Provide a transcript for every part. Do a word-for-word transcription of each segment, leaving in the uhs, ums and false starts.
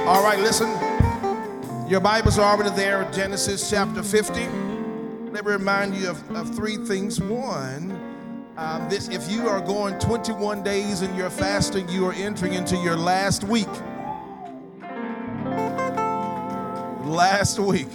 All right, listen. Your Bibles are already there, Genesis chapter fifty. Let me remind you of, of three things. One, uh, this if you are going twenty-one days in your fasting, you are entering into your last week. Last week.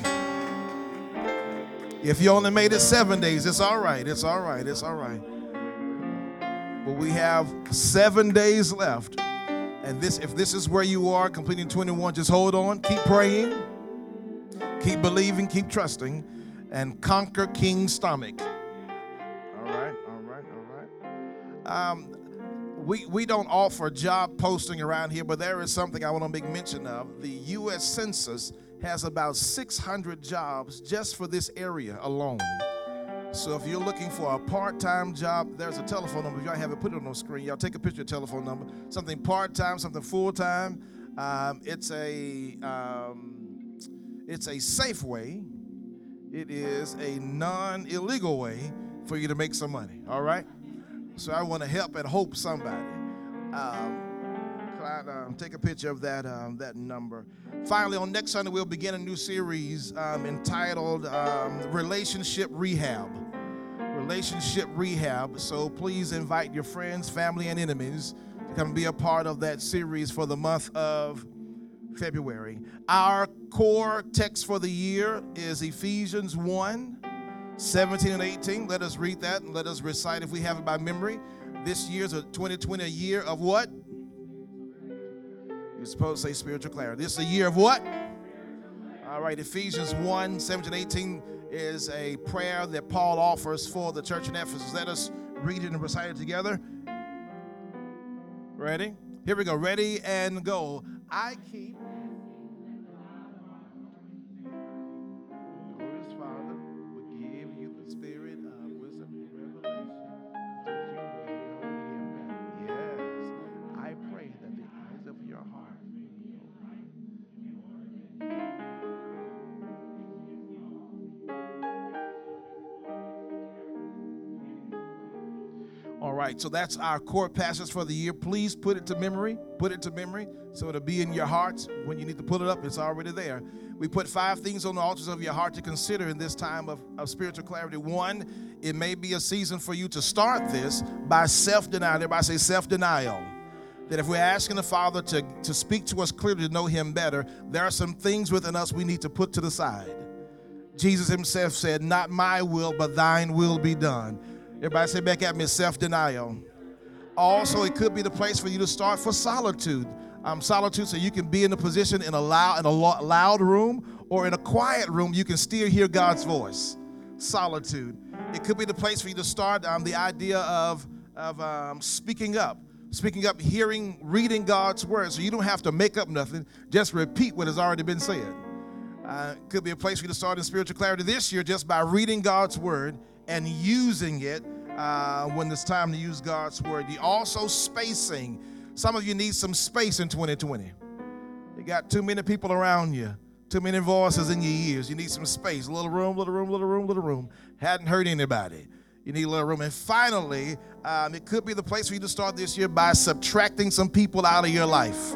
If you only made it seven days, it's all right. It's all right. It's all right. But we have seven days left. And this, if this is where you are, completing twenty-one, just hold on. Keep praying. Keep believing. Keep trusting. And conquer King's stomach. All right. All right. All right. Um, we, we don't offer job posting around here, but there is something I want to make mention of. The U S Census has about six hundred jobs just for this area alone. So if you're looking for a part-time job, there's a telephone number. If y'all haven't put it on the screen, y'all take a picture of the telephone number. Something part-time, something full-time. Um, it's a um, it's a safe way. It is a non-illegal way for you to make some money. All right. So I want to help and hope somebody. Um, Clyde, um, take a picture of that um, that number. Finally, on next Sunday, we'll begin a new series um, entitled um, Relationship Rehab. Relationship Rehab. So please invite your friends, family, and enemies to come be a part of that series for the month of February. Our core text for the year is Ephesians one, seventeen and eighteen. Let us read that and let us recite if we have it by memory. This year's a twenty twenty, a year of what? You're supposed to say spiritual clarity. This is a year of what? All right, Ephesians one, seventeen, eighteen is a prayer that Paul offers for the church in Ephesus. Let us read it and recite it together. Ready? Here we go. Ready and go. I keep Glorious Father will give you the spirit of wisdom and revelation so that you may know him better. Yes. I pray that the eyes of your heart may be open. All right, so that's our core passage for the year. Please put it to memory. Put it to memory so it'll be in your hearts. When you need to pull it up, it's already there. We put five things on the altars of your heart to consider in this time of, of spiritual clarity. One, it may be a season for you to start this by self-denial. Everybody say self-denial. That if we're asking the Father to, to speak to us clearly to know him better, there are some things within us we need to put to the side. Jesus himself said, not my will, but thine will be done. Everybody say back at me, self-denial. Also, it could be the place for you to start for solitude. Um, solitude so you can be in a position in a loud, in a loud room or in a quiet room, you can still hear God's voice. Solitude. It could be the place for you to start um, the idea of, of um, speaking up. Speaking up, hearing, reading God's word so you don't have to make up nothing. Just repeat what has already been said. Uh, it could be a place for you to start in spiritual clarity this year just by reading God's word and using it uh, when it's time to use God's word. You also spacing. Some of you need some space in twenty twenty. You got too many people around you, too many voices in your ears. You need some space. A little room, little room, little room, little room. Hadn't hurt anybody. You need a little room. And finally, um, it could be the place for you to start this year by subtracting some people out of your life.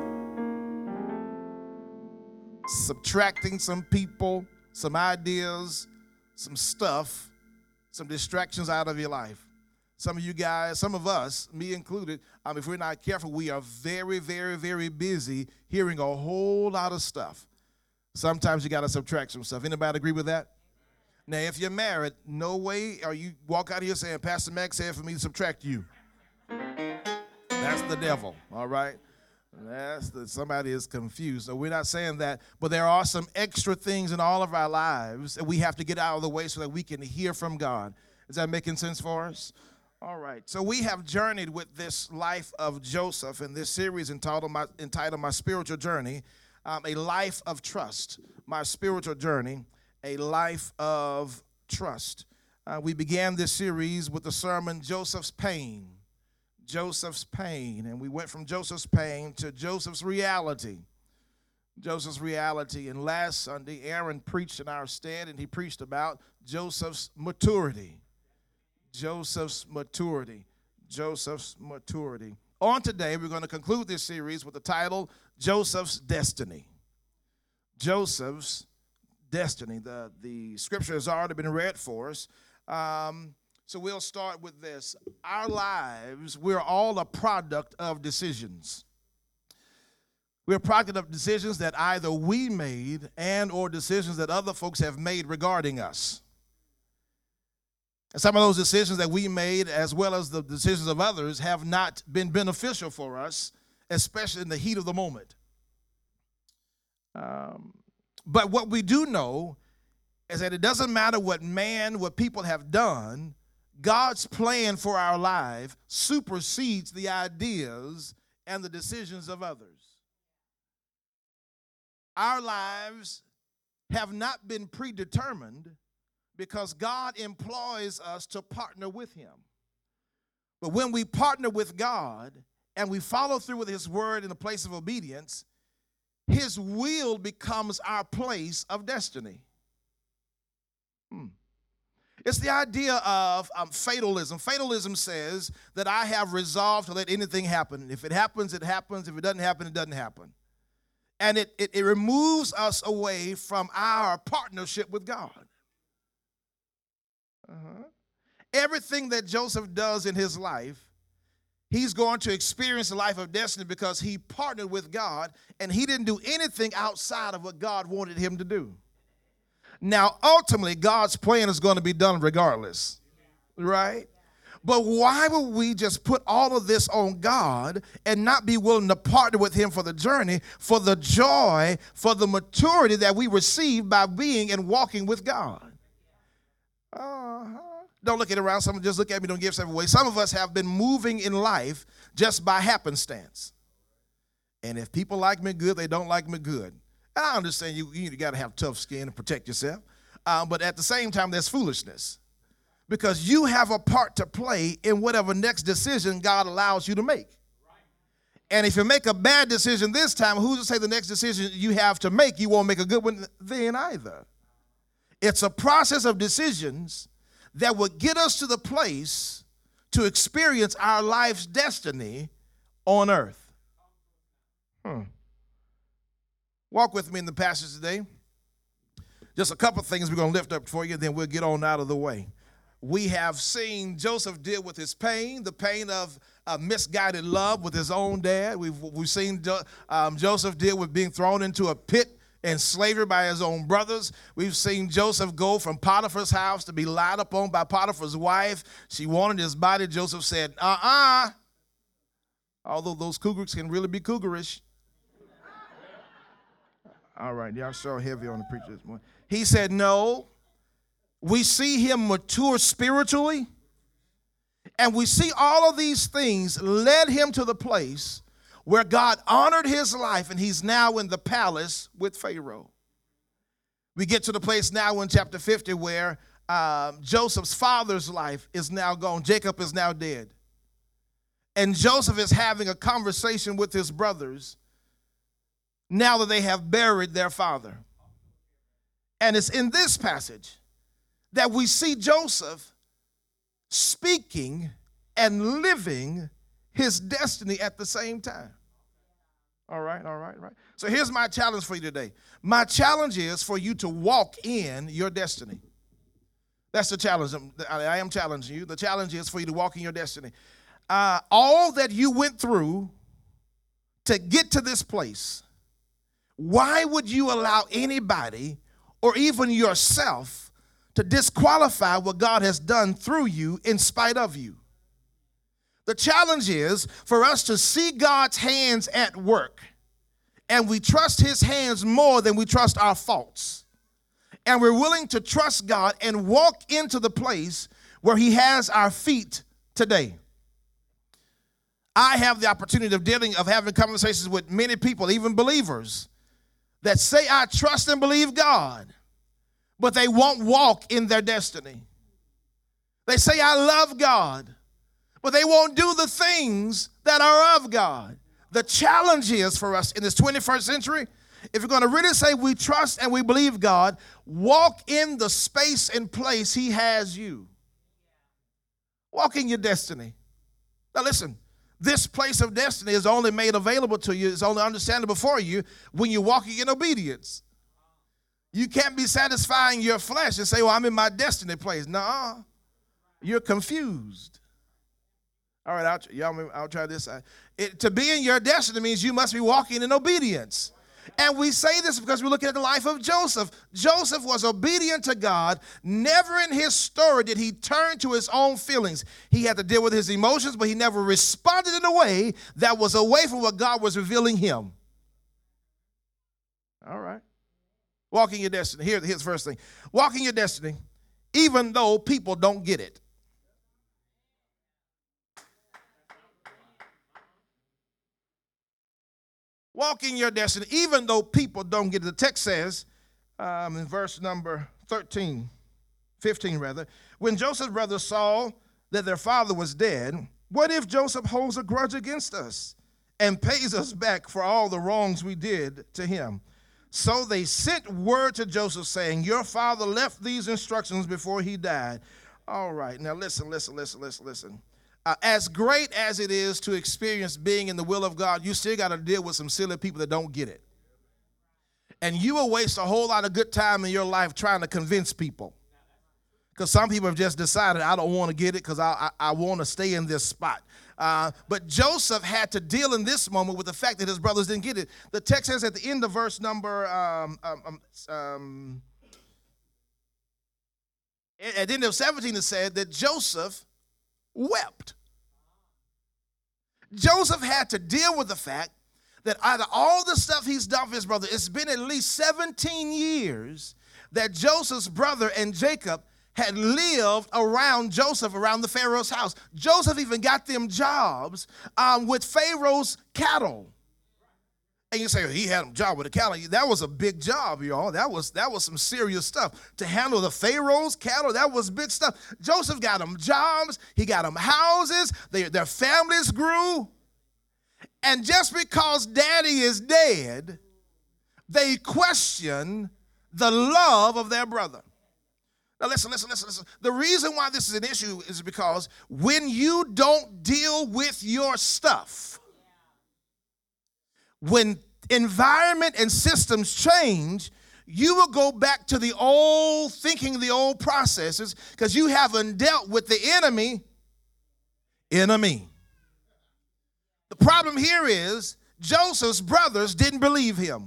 Subtracting some people, some ideas, some stuff, some distractions out of your life. Some of you guys, some of us, me included, um, if we're not careful, we are very, very, very busy hearing a whole lot of stuff. Sometimes you got to subtract some stuff. Anybody agree with that? Now, if you're married, no way are you walk out here saying, Pastor Max said for me to subtract you. That's the devil, all right? That's the, somebody is confused. So we're not saying that, but there are some extra things in all of our lives that we have to get out of the way so that we can hear from God. Is that making sense for us? All right. So we have journeyed with this life of Joseph in this series entitled My, entitled My Spiritual Journey, um, a life of trust. My spiritual journey, a life of trust. Uh, we began this series with the sermon, Joseph's Pain. Joseph's pain, and we went from Joseph's pain to Joseph's reality. Joseph's reality, and last Sunday, Aaron preached in our stead, and he preached about Joseph's maturity. Joseph's maturity. Joseph's maturity. On today, we're going to conclude this series with the title, Joseph's Destiny. Joseph's destiny. The, the scripture has already been read for us. Um, so we'll start with this. Our lives, we're all a product of decisions. We're a product of decisions that either we made and or decisions that other folks have made regarding us. And some of those decisions that we made, as well as the decisions of others, have not been beneficial for us, especially in the heat of the moment. Um, but what we do know is that it doesn't matter what man, what people have done, God's plan for our life supersedes the ideas and the decisions of others. Our lives have not been predetermined because God employs us to partner with him. But when we partner with God and we follow through with his word in a place of obedience, his will becomes our place of destiny. Hmm. It's the idea of um, fatalism. Fatalism says that I have resolved to let anything happen. If it happens, it happens. If it doesn't happen, it doesn't happen. And it, it, it removes us away from our partnership with God. Uh-huh. Everything that Joseph does in his life, he's going to experience the life of destiny because he partnered with God and he didn't do anything outside of what God wanted him to do. Now, ultimately, God's plan is going to be done regardless, right? But why would we just put all of this on God and not be willing to partner with him for the journey, for the joy, for the maturity that we receive by being and walking with God? Uh-huh. Don't look at it around. Someone just look at me. Don't give yourself away. Some of us have been moving in life just by happenstance. And if people like me good, they don't like me good. And I understand you, you got to have tough skin and protect yourself. Uh, but at the same time, there's foolishness. Because you have a part to play in whatever next decision God allows you to make. And if you make a bad decision this time, who's to say the next decision you have to make, you won't make a good one then either? It's a process of decisions that will get us to the place to experience our life's destiny on earth. Hmm. Walk with me in the passage today. Just a couple things we're going to lift up for you, then we'll get on out of the way. We have seen Joseph deal with his pain, the pain of uh, misguided love with his own dad. We've, we've seen jo- um, Joseph deal with being thrown into a pit and slavery by his own brothers. We've seen Joseph go from Potiphar's house to be lied upon by Potiphar's wife. She wanted his body. Joseph said, uh-uh. Although those cougars can really be cougarish. All right, y'all so heavy on the preacher this morning. He said no. We see him mature spiritually, and we see all of these things led him to the place where God honored his life, and he's now in the palace with Pharaoh. We get to the place now in chapter fifty where um, Joseph's father's life is now gone. Jacob is now dead. And Joseph is having a conversation with his brothers now that they have buried their father. And it's in this passage that we see Joseph speaking and living his destiny at the same time. All right, all right, all right. So here's my challenge for you today. My challenge is for you to walk in your destiny. That's the challenge. I am challenging you. The challenge is for you to walk in your destiny. Uh, all that you went through to get to this place, why would you allow anybody or even yourself to disqualify what God has done through you in spite of you? The challenge is for us to see God's hands at work, and we trust his hands more than we trust our faults. And we're willing to trust God and walk into the place where he has our feet today. I have the opportunity of dealing, of having conversations with many people, even believers, that say I trust and believe God, but they won't walk in their destiny. They say I love God, but they won't do the things that are of God. The challenge is for us in this twenty-first century, if you're going to really say we trust and we believe God, walk in the space and place he has you. Walk in your destiny. Now listen, this place of destiny is only made available to you, is only understandable for you when you're walking in obedience. You can't be satisfying your flesh and say, well, I'm in my destiny place. Nuh-uh. You're confused. All right, I'll, y'all, I'll try this. It, to be in your destiny means you must be walking in obedience. And we say this because we're looking at the life of Joseph. Joseph was obedient to God. Never in his story did he turn to his own feelings. He had to deal with his emotions, but he never responded in a way that was away from what God was revealing him. All right. Walking your destiny. Here, here's the first thing. Walking your destiny, even though people don't get it. Walking your destiny, even though people don't get it. The text says um, in verse number thirteen, fifteen rather, when Joseph's brothers saw that their father was dead, what if Joseph holds a grudge against us and pays us back for all the wrongs we did to him? So they sent word to Joseph saying, your father left these instructions before he died. All right, now listen, listen, listen, listen, listen. Uh, as great as it is to experience being in the will of God, you still got to deal with some silly people that don't get it. And you will waste a whole lot of good time in your life trying to convince people. Because some people have just decided, I don't want to get it because I, I, I want to stay in this spot. Uh, but Joseph had to deal in this moment with the fact that his brothers didn't get it. The text says at the end of verse number, um, um, um, at the end of seventeen, it said that Joseph wept. Joseph had to deal with the fact that out of all the stuff he's done for his brother, it's been at least seventeen years that Joseph's brother and Jacob had lived around Joseph, around the Pharaoh's house. Joseph even got them jobs um, with Pharaoh's cattle. And you say, well, he had a job with the cattle. That was a big job, y'all. That was, that was some serious stuff. To handle the Pharaoh's cattle, that was big stuff. Joseph got them jobs. He got them houses. They, their families grew. And just because daddy is dead, they question the love of their brother. Now listen, listen, listen, listen. The reason why this is an issue is because when you don't deal with your stuff, when environment and systems change, you will go back to the old thinking, the old processes, because you haven't dealt with the enemy, enemy. The problem here is Joseph's brothers didn't believe him.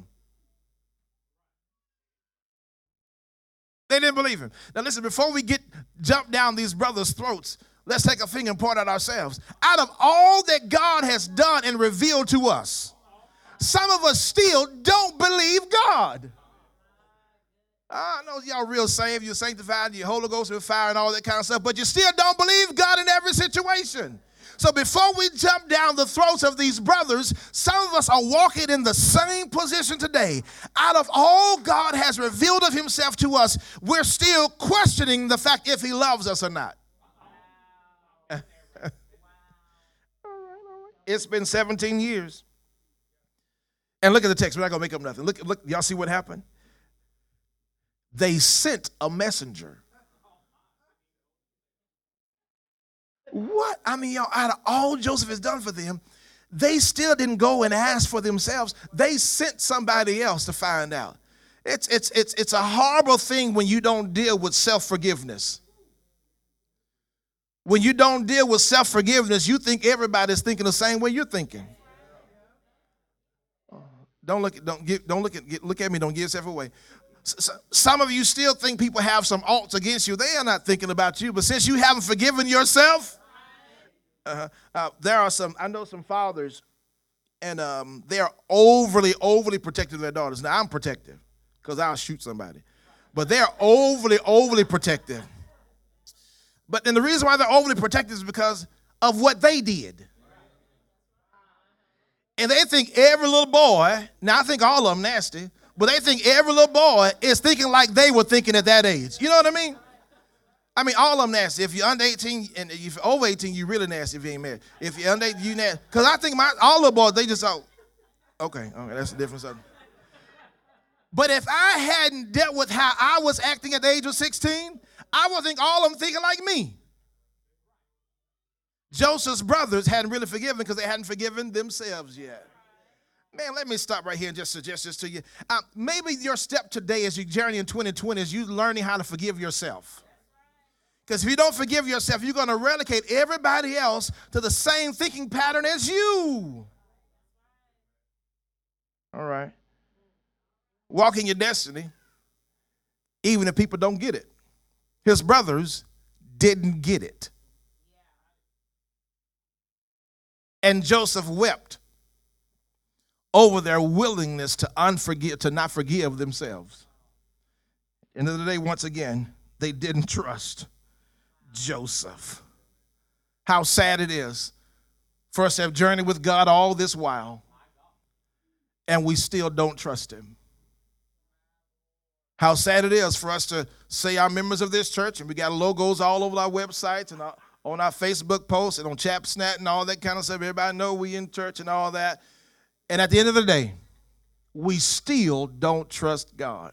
They didn't believe him. Now listen, before we get jump down these brothers' throats, let's take a finger and point at ourselves. Out of all that God has done and revealed to us, some of us still don't believe God. I know y'all real saved, you're sanctified, you're Holy Ghost with fire and all that kind of stuff, but you still don't believe God in every situation. So before we jump down the throats of these brothers, some of us are walking in the same position today. Out of all God has revealed of himself to us, we're still questioning the fact if he loves us or not. It's been seventeen years. And look at the text. We're not going to make up nothing. Look, look, y'all see what happened? They sent a messenger. What? I mean, y'all, out of all Joseph has done for them, they still didn't go and ask for themselves. They sent somebody else to find out. It's, it's, it's, it's a horrible thing when you don't deal with self-forgiveness. When you don't deal with self-forgiveness, you think everybody's thinking the same way you're thinking. Don't look, don't give, don't look at, look at me. Don't give yourself away. Some of you still think people have some alts against you. They are not thinking about you. But since you haven't forgiven yourself, uh, uh, there are some, I know some fathers, and um, they are overly, overly protective of their daughters. Now, I'm protective because I'll shoot somebody. But they're overly, overly protective. But then the reason why they're overly protective is because of what they did. And they think every little boy, now I think all of them nasty, but they think every little boy is thinking like they were thinking at that age. You know what I mean? I mean, all of them nasty. If you're under eighteen and if you're over eighteen, you're really nasty if you ain't married. If you're under eighteen, you nasty. Because I think my all the boys, they just thought, okay, okay, that's a different subject. But if I hadn't dealt with how I was acting at the age of sixteen, I would think all of them thinking like me. Joseph's brothers hadn't really forgiven because they hadn't forgiven themselves yet. Man, let me stop right here and just suggest this to you. Uh, maybe your step today as you journey in twenty twenty is you learning how to forgive yourself. Because if you don't forgive yourself, you're going to relegate everybody else to the same thinking pattern as you. All right. Walk in your destiny, even if people don't get it. His brothers didn't get it. And Joseph wept over their willingness to unforgive, to not forgive themselves. End of the day, once again, they didn't trust Joseph. How sad it is for us to have journeyed with God all this while, and we still don't trust him. How sad it is for us to say I'm members of this church, and we got logos all over our websites and on our Facebook posts and on ChapSnat and all that kind of stuff. Everybody know we in church and all that. And at the end of the day, we still don't trust God.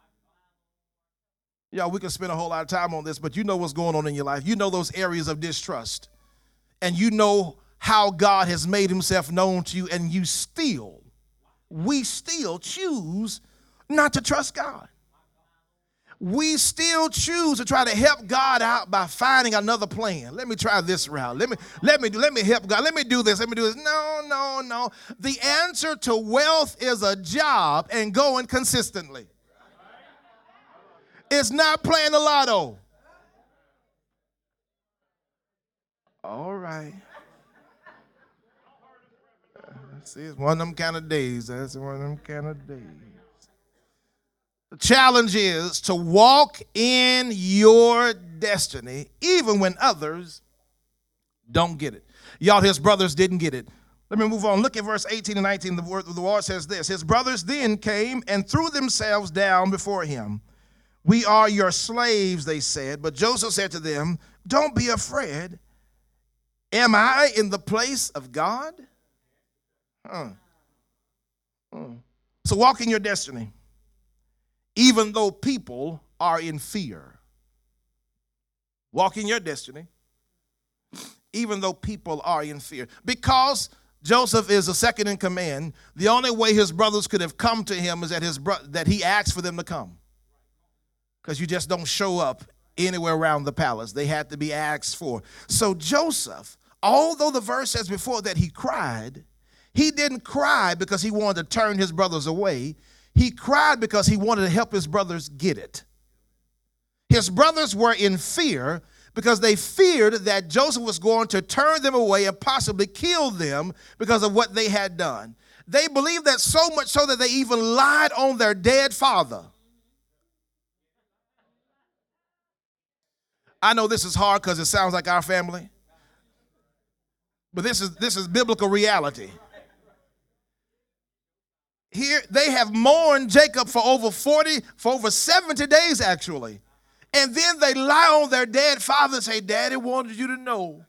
Yeah, we can spend a whole lot of time on this, but you know what's going on in your life. You know those areas of distrust. And you know how God has made himself known to you, and you still, we still choose not to trust God. We still choose to try to help God out by finding another plan. Let me try this route. Let me let me let me help God. Let me do this. Let me do this. No, no, no. The answer to wealth is a job and going consistently. It's not playing the lotto. All right. See, it's one of them kind of days. That's one of them kind of days. The challenge is to walk in your destiny even when others don't get it. Y'all, his brothers didn't get it. Let me move on. Look at verse eighteen and nineteen. The word, the Lord says this. His brothers then came and threw themselves down before him. We are your slaves, they said. But Joseph said to them, don't be afraid. Am I in the place of God? Huh. Huh. So walk in your destiny, even though people are in fear. Walk in your destiny, even though people are in fear. Because Joseph is a second in command, the only way his brothers could have come to him is that his bro- that he asked for them to come. Because you just don't show up anywhere around the palace. They had to be asked for. So Joseph, although the verse says before that he cried, he didn't cry because he wanted to turn his brothers away. He cried because he wanted to help his brothers get it. His brothers were in fear because they feared that Joseph was going to turn them away and possibly kill them because of what they had done. They believed that so much so that they even lied on their dead father. I know this is hard because it sounds like our family, but this is this is biblical reality. Here they have mourned Jacob for over forty, for over seventy days actually. And then they lie on their dead father and say, Daddy wanted you to know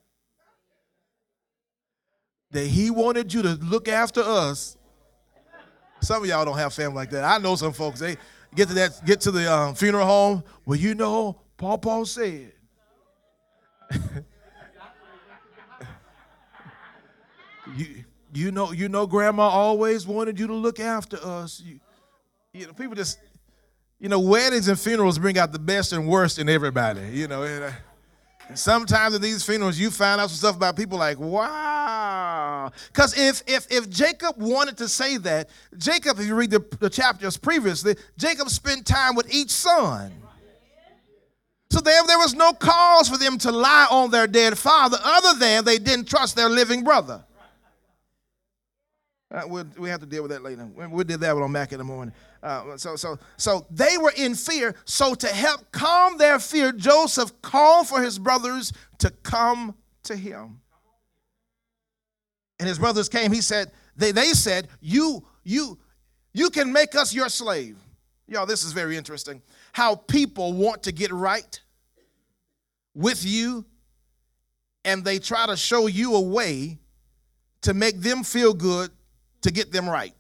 that he wanted you to look after us. Some of y'all don't have family like that. I know some folks, they get to that, get to the um, funeral home. Well, you know, Pawpaw said. you, you know, you know, Grandma always wanted you to look after us. You, you know, people just, you know, weddings and funerals bring out the best and worst in everybody. You know, and, uh, and sometimes in these funerals, you find out some stuff about people like, wow. Because if if if Jacob wanted to say that, Jacob, if you read the, the chapters previously, Jacob spent time with each son. So there, there was no cause for them to lie on their dead father other than they didn't trust their living brother. Uh, we'll, we have to deal with that later. We, we did that one on Mac in the morning. Uh, so, so, so they were in fear. So to help calm their fear, Joseph called for his brothers to come to him. And his brothers came. He said, they, they said, you, you, you can make us your slave. Y'all, this is very interesting. How people want to get right with you, and they try to show you a way to make them feel good to get them right.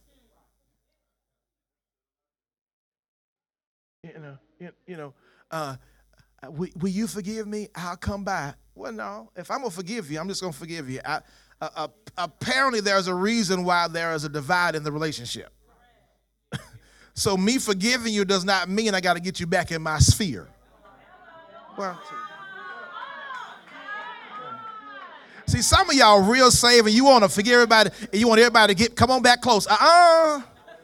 You know, you, you know, uh, will, will you forgive me? I'll come by. Well, no, if I'm going to forgive you, I'm just going to forgive you. I, uh, uh, apparently there's a reason why there is a divide in the relationship. So me forgiving you does not mean I got to get you back in my sphere. Well, see, some of y'all real saved and you want to forgive everybody and you want everybody to get, come on back close. Uh-uh.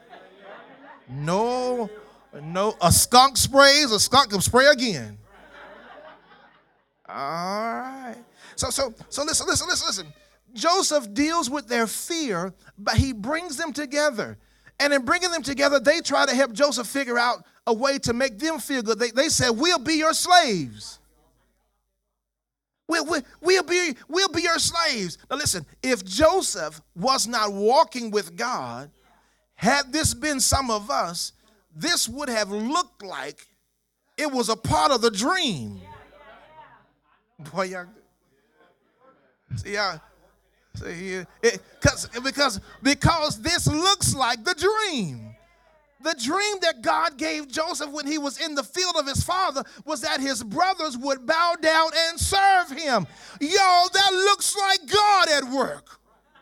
No, no. A skunk sprays, a skunk can spray again. All right. So, so, so listen, listen, listen, listen. Joseph deals with their fear, but he brings them together. And in bringing them together, they try to help Joseph figure out a way to make them feel good. They, they said, we'll be your slaves. We'll, we'll, we'll, be, we'll be your slaves. Now listen, if Joseph was not walking with God, had this been some of us, this would have looked like it was a part of the dream. Boy, y'all, see, y'all, see here, it, cause, because, because this looks like the dream. The dream that God gave Joseph when he was in the field of his father was that his brothers would bow down and serve him. Y'all, that looks like God at work.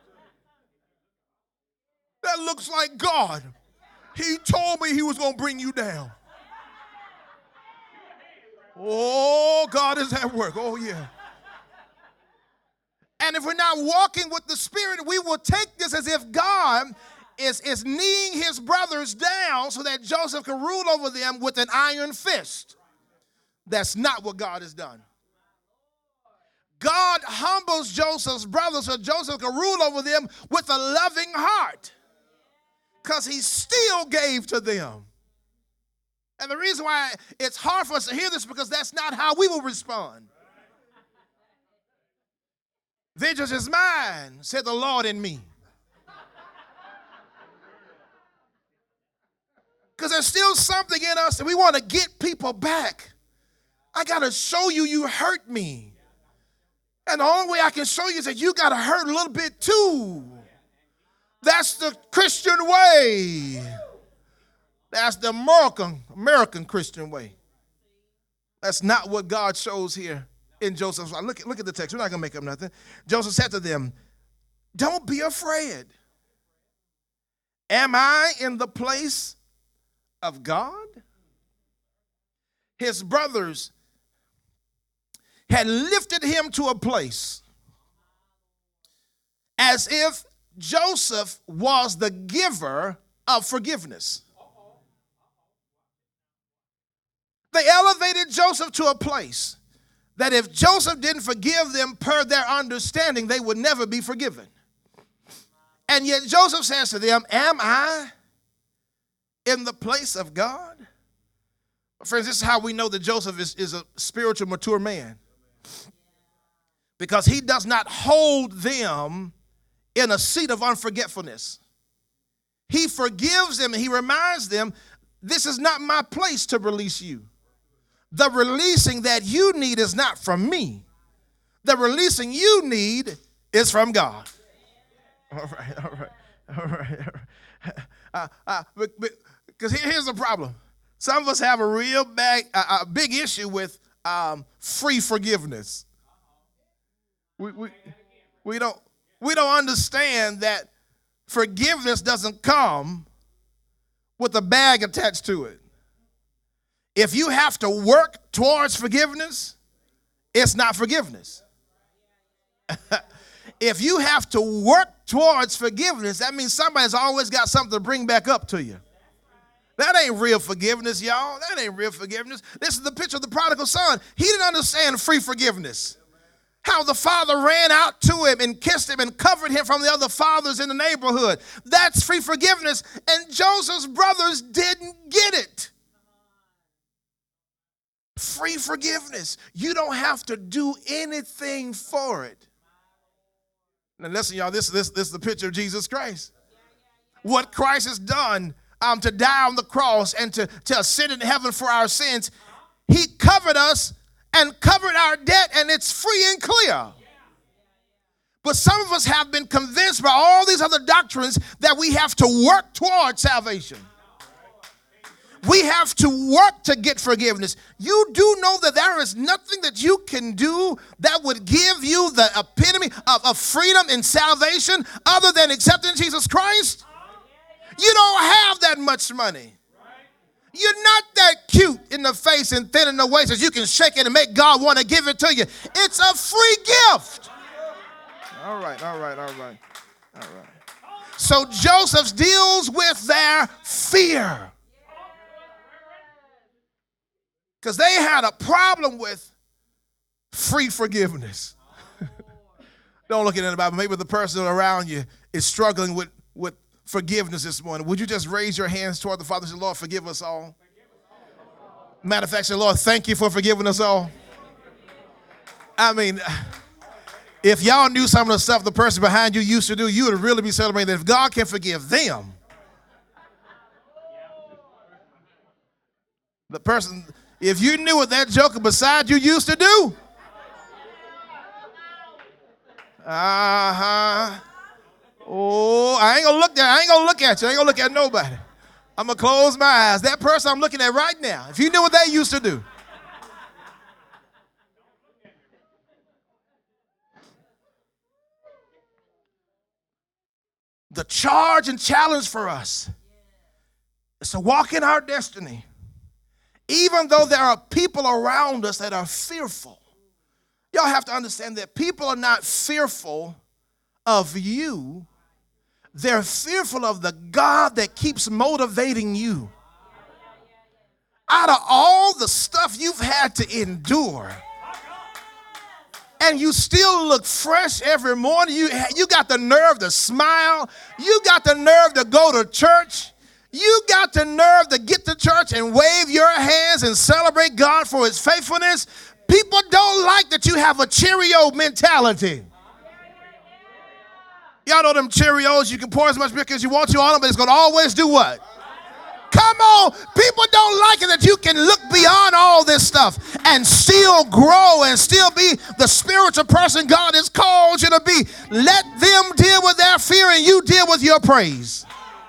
That looks like God. He told me he was going to bring you down. Oh, God is at work. Oh, yeah. And if we're not walking with the Spirit, we will take this as if God is, is kneeing his brothers down so that Joseph can rule over them with an iron fist. That's not what God has done. God humbles Joseph's brothers so Joseph can rule over them with a loving heart because he still gave to them. And the reason why it's hard for us to hear this is because that's not how we will respond. Vengeance is mine, said the Lord in me. Because there's still something in us that we want to get people back. I got to show you you hurt me. And the only way I can show you is that you got to hurt a little bit too. That's the Christian way. That's the American, American Christian way. That's not what God shows here in Joseph's life. Look, look at the text. We're not going to make up nothing. Joseph said to them, don't be afraid. Am I in the place of God? His brothers had lifted him to a place as if Joseph was the giver of forgiveness. They elevated Joseph to a place that if Joseph didn't forgive them per their understanding, they would never be forgiven. And yet Joseph says to them, am I in the place of God? Friends, this is how we know that Joseph is, is a spiritual mature man. Because he does not hold them in a seat of unforgetfulness. He forgives them and he reminds them, this is not my place to release you. The releasing that you need is not from me. The releasing you need is from God. All right, all right, all right. All right. Uh, uh, because here's the problem. Some of us have a real big, uh, a big issue with um, free forgiveness. We, we, we, don't, we don't understand that forgiveness doesn't come with a bag attached to it. If you have to work towards forgiveness, it's not forgiveness. If you have to work towards forgiveness, that means somebody's always got something to bring back up to you. That ain't real forgiveness, y'all. That ain't real forgiveness. This is the picture of the prodigal son. He didn't understand free forgiveness. How the father ran out to him and kissed him and covered him from the other fathers in the neighborhood. That's free forgiveness. And Joseph's brothers didn't get it. Free forgiveness. You don't have to do anything for it. Now listen, y'all, this, this, this is the picture of Jesus Christ. What Christ has done um, to die on the cross and to, to ascend in heaven for our sins, he covered us and covered our debt, and it's free and clear. But some of us have been convinced by all these other doctrines that we have to work towards salvation. We have to work to get forgiveness. You do know that there is nothing that you can do that would give you the epitome of, of freedom and salvation other than accepting Jesus Christ? You don't have that much money. You're not that cute in the face and thin in the waist that you can shake it and make God want to give it to you. It's a free gift. All right, all right, all right, all right. So Joseph deals with their fear. Because they had a problem with free forgiveness. Don't look at anybody. Maybe the person around you is struggling with, with forgiveness this morning. Would you just raise your hands toward the Father and say, Lord, forgive us all? Matter of fact, say, Lord, thank you for forgiving us all. I mean, if y'all knew some of the stuff the person behind you used to do, you would really be celebrating that if God can forgive them, the person, if you knew what that joker beside you used to do, uh-huh. Oh, I ain't gonna look at I ain't gonna look at you. I ain't gonna look at nobody. I'm gonna close my eyes. That person I'm looking at right now, if you knew what they used to do. The charge and challenge for us is to walk in our destiny, even though there are people around us that are fearful. Y'all have to understand that people are not fearful of you. They're fearful of the God that keeps motivating you. Out of all the stuff you've had to endure, and you still look fresh every morning, you, you got the nerve to smile, you got the nerve to go to church, you got the nerve to get to church and wave your hands and celebrate God for his faithfulness. People don't like that you have a Cheerio mentality. Y'all know them Cheerios, you can pour as much milk as you want to on them, but it's going to always do what? Come on. People don't like it that you can look beyond all this stuff and still grow and still be the spiritual person God has called you to be. Let them deal with their fear and you deal with your praise.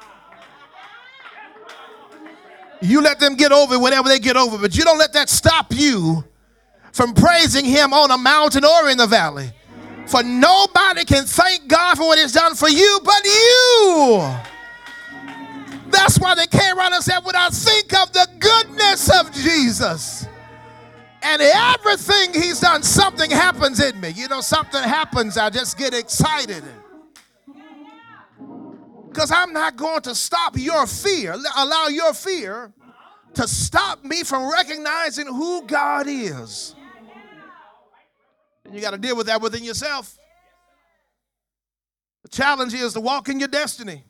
You let them get over whatever they get over, but you don't let that stop you from praising him on a mountain or in the valley. For nobody can thank God for what he's done for you but you. That's why they came around and said, when I think of the goodness of Jesus and everything he's done, something happens in me. You know, something happens, I just get excited. Because I'm not going to stop your fear, allow your fear to stop me from recognizing who God is. And you got to deal with that within yourself. The challenge is to walk in your destiny.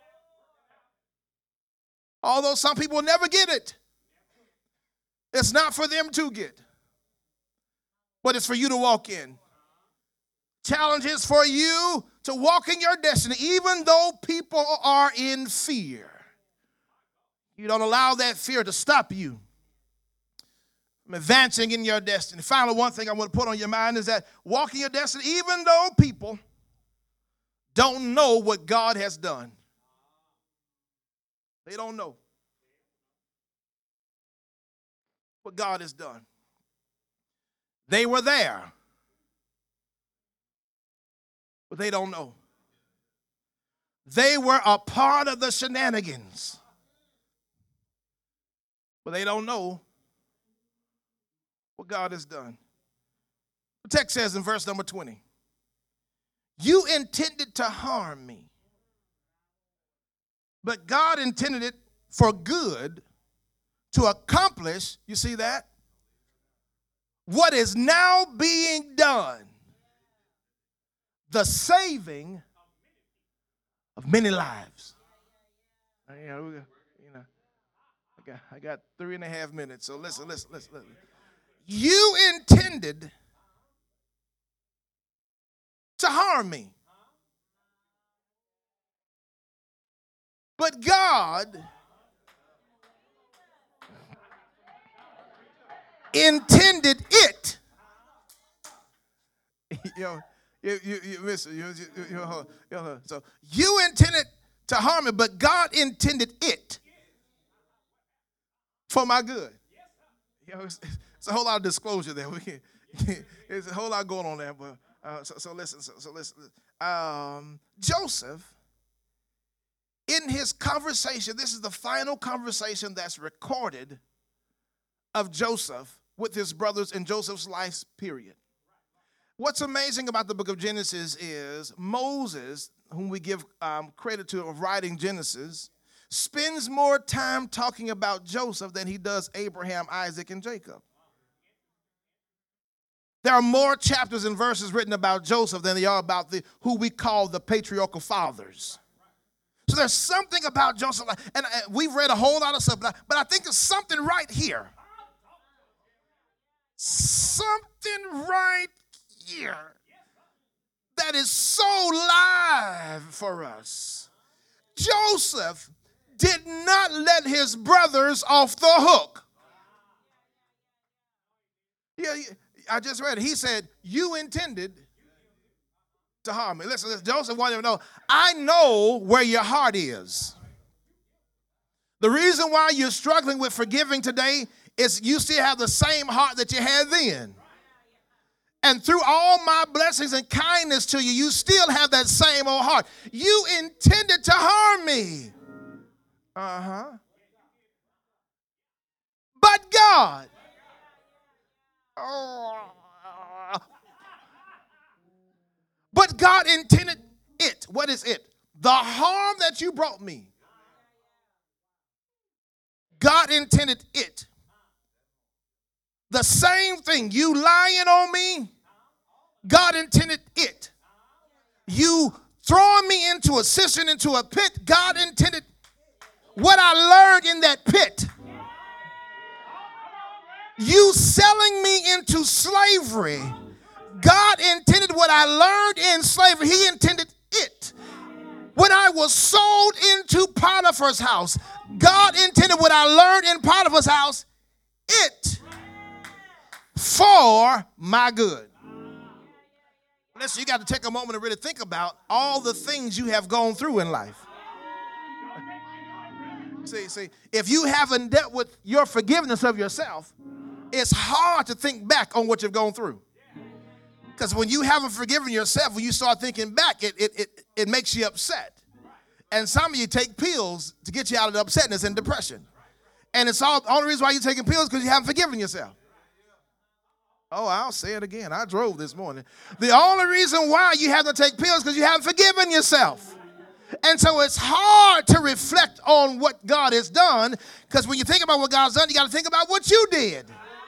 Although some people will never get it. It's not for them to get, but it's for you to walk in. Challenge is for you to walk in your destiny, even though people are in fear. You don't allow that fear to stop you from advancing in your destiny. Finally, one thing I want to put on your mind is that walking your destiny, even though people don't know what God has done. They don't know what God has done. They were there, but they don't know. They were a part of the shenanigans, but they don't know what God has done. The text says in verse number twenty, you intended to harm me, but God intended it for good to accomplish, you see that? What is now being done, the saving of many lives. You know, you know I, got, I got three and a half minutes, so listen, listen, listen, listen. You intended to harm me. But God intended it. Yo, you, you, you, listen, you, you, you, you, you, so you intended to harm me, but God intended it for my good. You know, it's, it's a whole lot of disclosure there. We can, there's a whole lot going on there. But uh, so, so listen. So, so listen. Um, Joseph, in his conversation, this is the final conversation that's recorded of Joseph with his brothers in Joseph's life period. What's amazing about the book of Genesis is Moses, whom we give um, credit to of writing Genesis, spends more time talking about Joseph than he does Abraham, Isaac, and Jacob. There are more chapters and verses written about Joseph than there are about the who we call the patriarchal fathers. So there's something about Joseph, and we've read a whole lot of stuff, but I, but I think there's something right here. Something right here that is so live for us. Joseph did not let his brothers off the hook. Yeah, I just read it. He said, you intended to harm me. Listen, listen, Joseph wanted to know, I know where your heart is. The reason why you're struggling with forgiving today is you still have the same heart that you had then. And through all my blessings and kindness to you, you still have that same old heart. You intended to harm me. Uh-huh. But God. Oh. But God intended it. What is it? The harm that you brought me. God intended it. The same thing. You lying on me, God intended it. You throwing me into a cistern, into a pit, God intended what I learned in that pit. You selling me into slavery, God intended what I learned in slavery. He intended it. When I was sold into Potiphar's house, God intended what I learned in Potiphar's house, it, for my good. Listen, you got to take a moment to really think about all the things you have gone through in life. See, see, if you haven't dealt with your forgiveness of yourself, it's hard to think back on what you've gone through. Because when you haven't forgiven yourself, when you start thinking back, it, it, it, it makes you upset. And some of you take pills to get you out of the upsetness and depression. And it's all the only reason why you're taking pills because you haven't forgiven yourself. Oh, I'll say it again. I drove this morning. The only reason why you have to take pills because you haven't forgiven yourself. And so it's hard to reflect on what God has done, because when you think about what God's done, you got to think about what you did.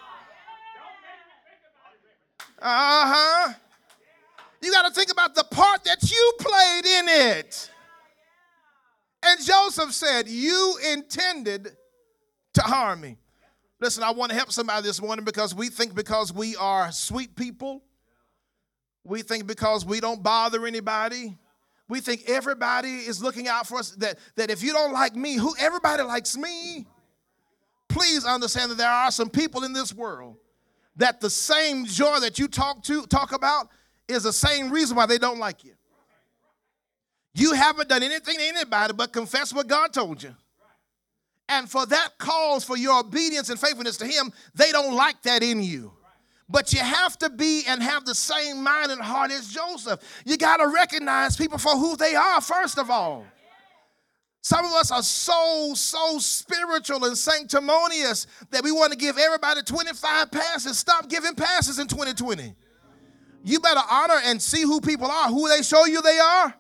Uh-huh. You got to think about the part that you played in it. And Joseph said, you intended to harm me. Listen, I want to help somebody this morning, because we think because we are sweet people, we think because we don't bother anybody, we think everybody is looking out for us, that, that if you don't like me, who everybody likes me. Please understand that there are some people in this world that the same joy that you talk to talk about is the same reason why they don't like you. You haven't done anything to anybody but confess what God told you. And for that calls for your obedience and faithfulness to him. They don't like that in you. But you have to be and have the same mind and heart as Joseph. You got to recognize people for who they are, first of all. Some of us are so, so spiritual and sanctimonious that we want to give everybody twenty-five passes. Stop giving passes in twenty twenty. You better honor and see who people are, who they show you they are.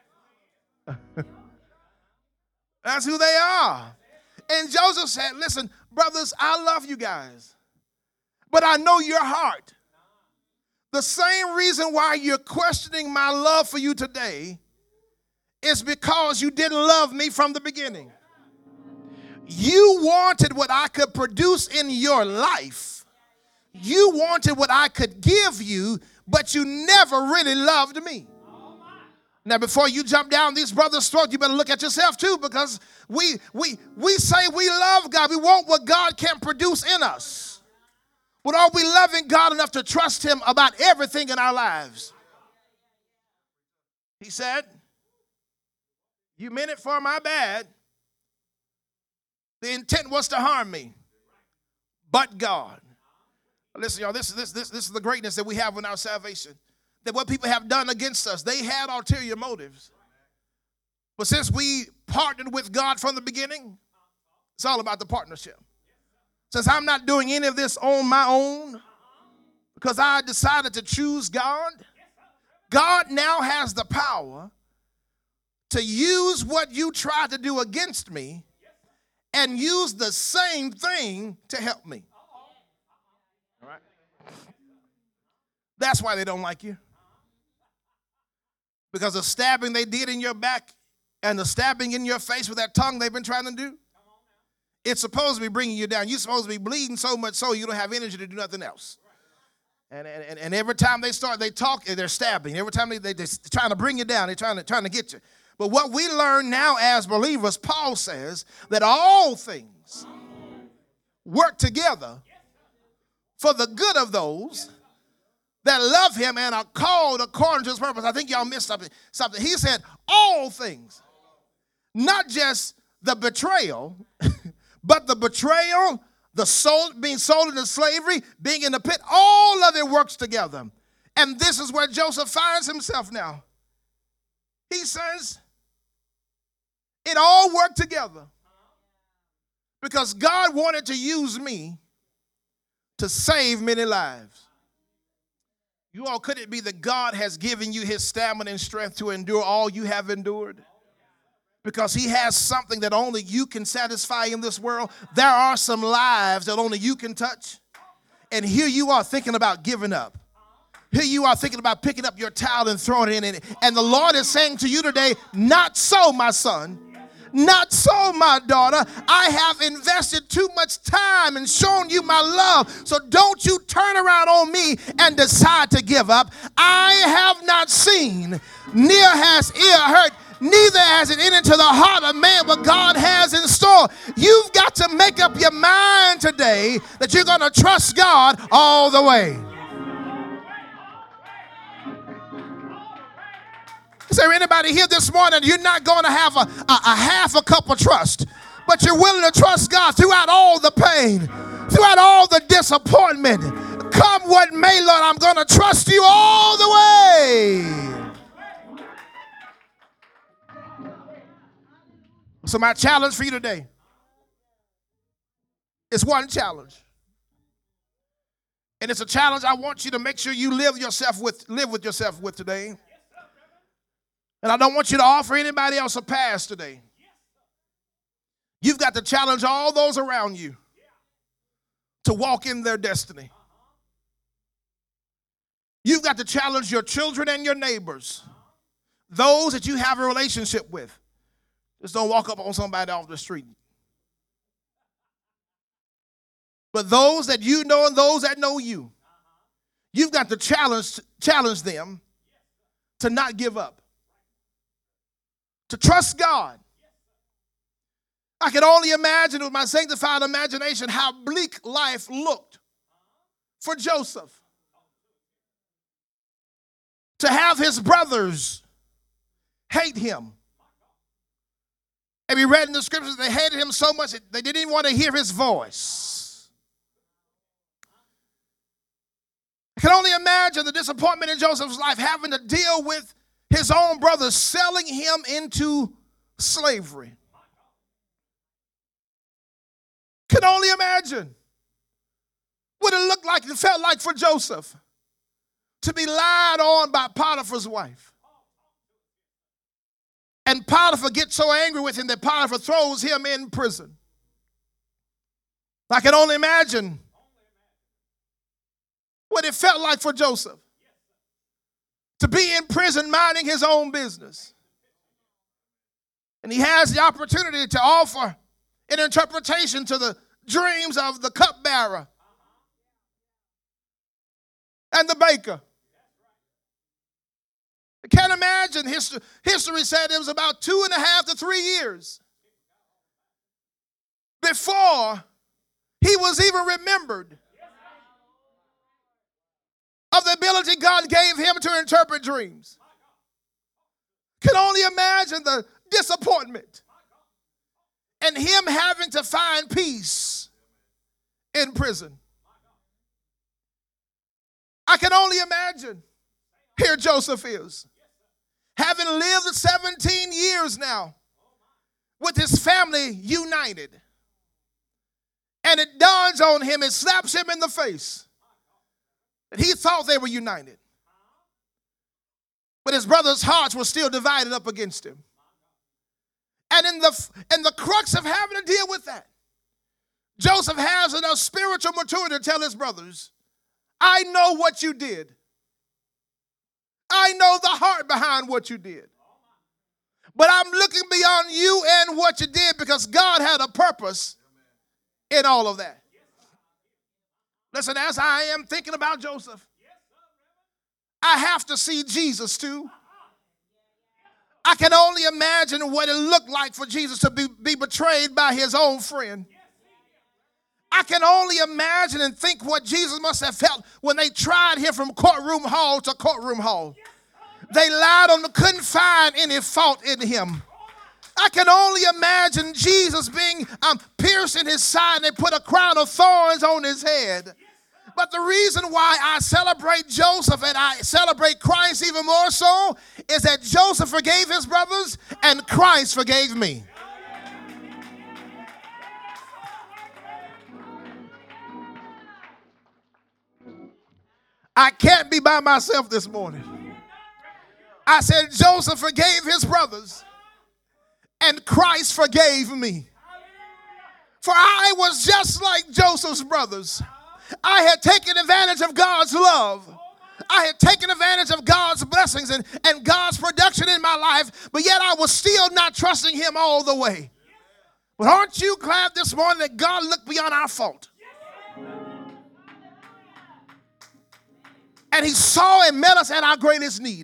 That's who they are. And Joseph said, listen, brothers, I love you guys, but I know your heart. The same reason why you're questioning my love for you today is because you didn't love me from the beginning. You wanted what I could produce in your life. You wanted what I could give you, but you never really loved me. Now, before you jump down these brothers' throats, you better look at yourself too, because we we we say we love God. We want what God can produce in us. But are we loving God enough to trust him about everything in our lives? He said, you meant it for my bad. The intent was to harm me. but God. Listen, y'all, this, this, this, this is the greatness that we have in our salvation. That what people have done against us, they had ulterior motives. But since we partnered with God from the beginning, it's all about the partnership. Since I'm not doing any of this on my own, because I decided to choose God, God now has the power to use what you tried to do against me and use the same thing to help me. All right? That's why they don't like you. Because the stabbing they did in your back and the stabbing in your face with that tongue they've been trying to do, it's supposed to be bringing you down. You're supposed to be bleeding so much so you don't have energy to do nothing else. And, and, and every time they start, they talk, they're stabbing. Every time they, they, they're trying to bring you down, they're trying to, trying to get you. But what we learn now as believers, Paul says that all things work together for the good of those that love him and are called according to his purpose. I think y'all missed something. something. He said all things, not just the betrayal, but the betrayal, the soul, being sold into slavery, being in the pit, all of it works together. And this is where Joseph finds himself now. He says, it all worked together because God wanted to use me to save many lives. You all, could it be that God has given you his stamina and strength to endure all you have endured? Because he has something that only you can satisfy in this world. There are some lives that only you can touch. And here you are thinking about giving up. Here you are thinking about picking up your towel and throwing it in it. And the Lord is saying to you today, not so, my son. Not so, my daughter. I have invested too much time and shown you my love. So don't you turn around on me and decide to give up. I have not seen, near has ear heard, neither has it entered into the heart of man what God has in store. You've got to make up your mind today that you're going to trust God all the way. Is there anybody here this morning? You're not going to have a, a, a half a cup of trust, but you're willing to trust God throughout all the pain, throughout all the disappointment. Come what may, Lord, I'm going to trust you all the way. So my challenge for you today is one challenge. And it's a challenge I want you to make sure you live yourself with, live with yourself with today. And I don't want you to offer anybody else a pass today. You've got to challenge all those around you to walk in their destiny. You've got to challenge your children and your neighbors, those that you have a relationship with. Just don't walk up on somebody off the street. But those that you know and those that know you, you've got to challenge, challenge them to not give up. To trust God. I can only imagine with my sanctified imagination how bleak life looked for Joseph. To have his brothers hate him. And we read in the scriptures they hated him so much that they didn't even want to hear his voice. I can only imagine the disappointment in Joseph's life having to deal with his own brothers selling him into slavery. Can only imagine what it looked like and felt like for Joseph to be lied on by Potiphar's wife. And Potiphar gets so angry with him that Potiphar throws him in prison. I can only imagine what it felt like for Joseph to be in prison minding his own business. And he has the opportunity to offer an interpretation to the dreams of the cupbearer and the baker. I can't imagine. History, history said it was about two and a half to three years before he was even remembered of the ability God gave him to interpret dreams. Can only imagine the disappointment and him having to find peace in prison. I can only imagine. Here Joseph is, having lived seventeen years now with his family united. And it dawns on him, it slaps him in the face that he thought they were united. But his brothers' hearts were still divided up against him. And in the, in the crux of having to deal with that, Joseph has enough spiritual maturity to tell his brothers, I know what you did. I know the heart behind what you did. But I'm looking beyond you and what you did because God had a purpose in all of that. Listen, as I am thinking about Joseph, I have to see Jesus too. I can only imagine what it looked like for Jesus to be, be betrayed by his own friend. I can only imagine and think what Jesus must have felt when they tried him from courtroom hall to courtroom hall. They lied on him, couldn't find any fault in him. I can only imagine Jesus being um, pierced in his side and they put a crown of thorns on his head. But the reason why I celebrate Joseph and I celebrate Christ even more so is that Joseph forgave his brothers and Christ forgave me. I can't be by myself this morning. I said Joseph forgave his brothers and Christ forgave me. For I was just like Joseph's brothers. I had taken advantage of God's love. I had taken advantage of God's blessings and, and God's production in my life, but yet I was still not trusting him all the way. But aren't you glad this morning that God looked beyond our fault? And he saw and met us at our greatest need.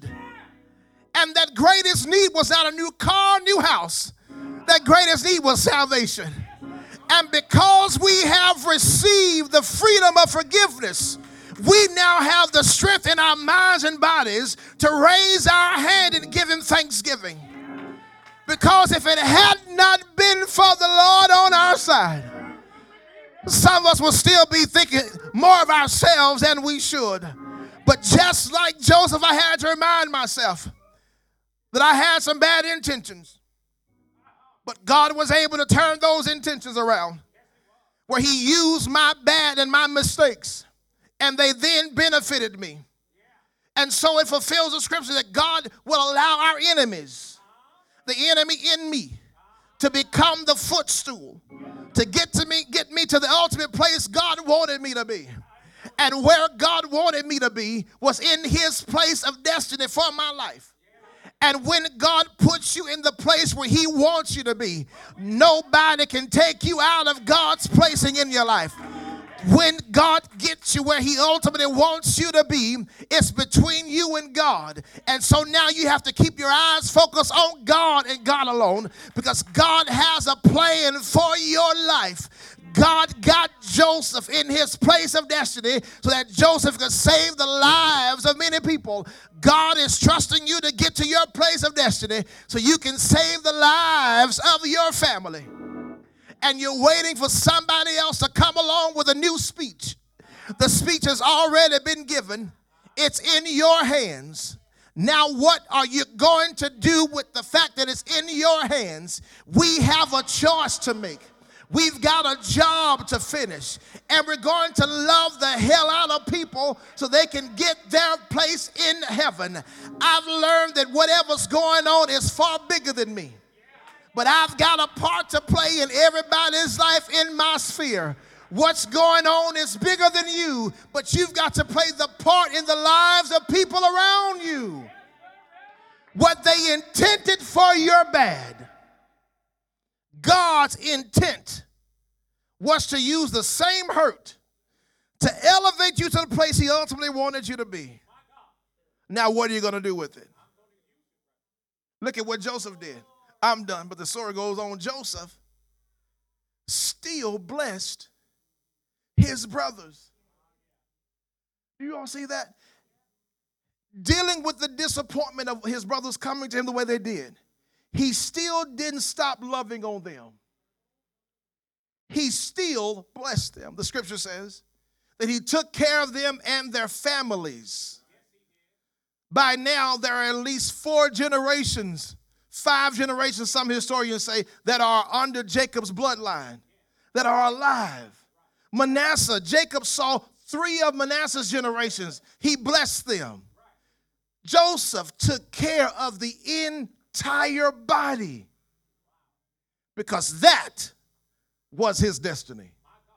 And that greatest need was not a new car, new house. That greatest need was salvation. And because we have received the freedom of forgiveness, we now have the strength in our minds and bodies to raise our hand and give him thanksgiving. Because if it had not been for the Lord on our side, some of us will still be thinking more of ourselves than we should. But just like Joseph, I had to remind myself that I had some bad intentions. But God was able to turn those intentions around, where he used my bad and my mistakes, and they then benefited me. And so it fulfills the scripture that God will allow our enemies, the enemy in me, to become the footstool, to get to me, get me to the ultimate place God wanted me to be. And where God wanted me to be was in his place of destiny for my life. And when God puts you in the place where he wants you to be, nobody can take you out of God's placing in your life. When God gets you where he ultimately wants you to be, it's between you and God. And so now you have to keep your eyes focused on God and God alone, because God has a plan for your life. God got Joseph in his place of destiny so that Joseph could save the lives of many people. God is trusting you to get to your place of destiny so you can save the lives of your family. And you're waiting for somebody else to come along with a new speech. The speech has already been given. It's in your hands. Now, what are you going to do with the fact that it's in your hands? We have a choice to make. We've got a job to finish, and we're going to love the hell out of people so they can get their place in heaven. I've learned that whatever's going on is far bigger than me, but I've got a part to play in everybody's life in my sphere. What's going on is bigger than you, but you've got to play the part in the lives of people around you. What they intended for your bad, God's intent was to use the same hurt to elevate you to the place he ultimately wanted you to be. Now, what are you going to do with it? Look at what Joseph did. I'm done, but the story goes on. Joseph still blessed his brothers. Do you all see that? Dealing with the disappointment of his brothers coming to him the way they did, he still didn't stop loving on them. he still blessed them. The scripture says that he took care of them and their families. By now, there are at least four generations, five generations, some historians say, that are under Jacob's bloodline, that are alive. Manasseh, Jacob saw three of Manasseh's generations. He blessed them. Joseph took care of the entire body because that was his destiny.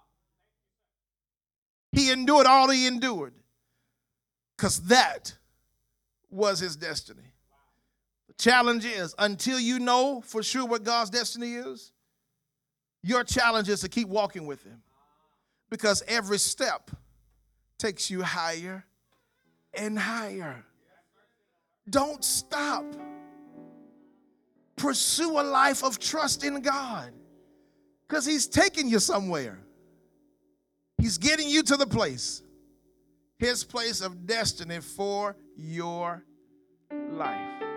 He endured all he endured because that was his destiny. The challenge is, until you know for sure what God's destiny is, your challenge is to keep walking with him, because every step takes you higher and higher. Don't stop. Pursue a life of trust in God, because he's taking you somewhere. He's getting you to the place, his place of destiny for your life.